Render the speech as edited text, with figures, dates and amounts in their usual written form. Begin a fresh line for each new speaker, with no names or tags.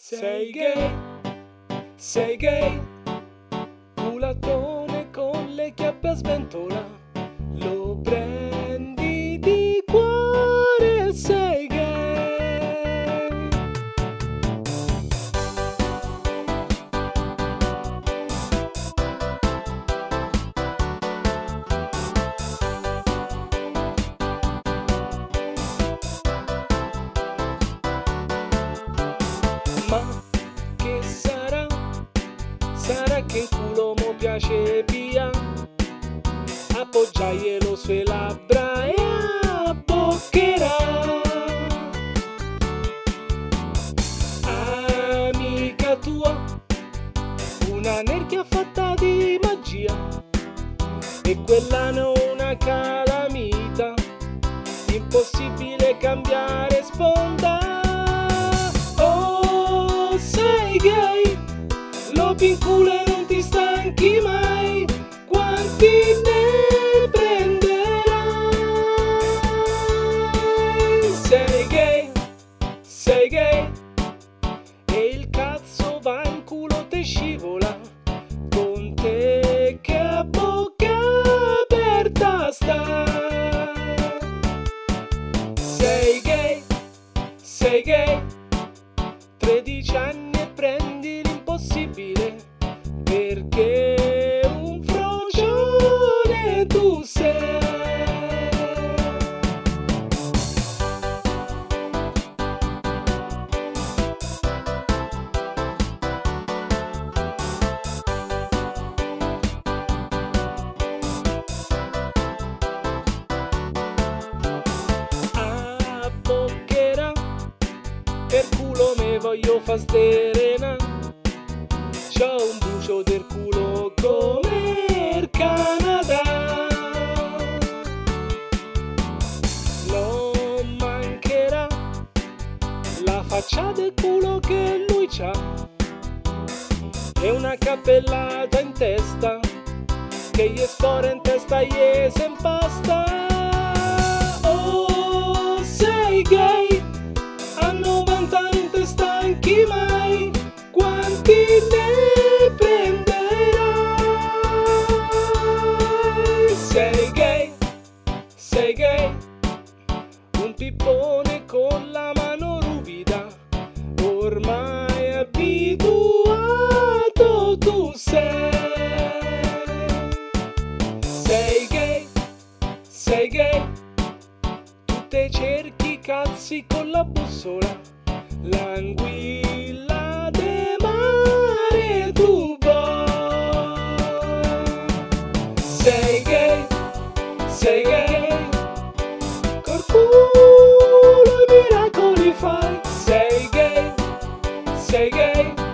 Sei gay, culatone con le chiappe a sventola, lo prendi di cuore, sei gay. Ma che sarà? Sarà che in culo mo piace via, appoggiaglielo sue labbra e abboccherà. Amica tua, una nerchia fatta di magia, e quella non è una calamita, impossibile cambiare sponda. Oh, sei gay, lo pincula e non ti stanchi mai, quanti ne prenderai? Sei gay, e il cazzo va in culo te scivola, con te che a bocca aperta sta. Sei gay, 13 anni e prendi l'impossibile, perché un frocione tu sei. Abboccherà, per culo me voglio fa sterena, c'ho un bucio del culo come il Canada. Non mancherà la faccia del culo che lui c'ha, e una cappellata in testa che gli scorre in testa gli se impasta. Oh, sei gay, a 90 non te stanchi mai, quanti ne prenderai? Sei gay, un pippone con la mano ruvida, ormai abituato tu sei. Sei gay, tu te cerchi cazzi con la bussola, l'anguilla de mare tu vuoi. Sei gay, col culo i miracoli fai. Sei gay,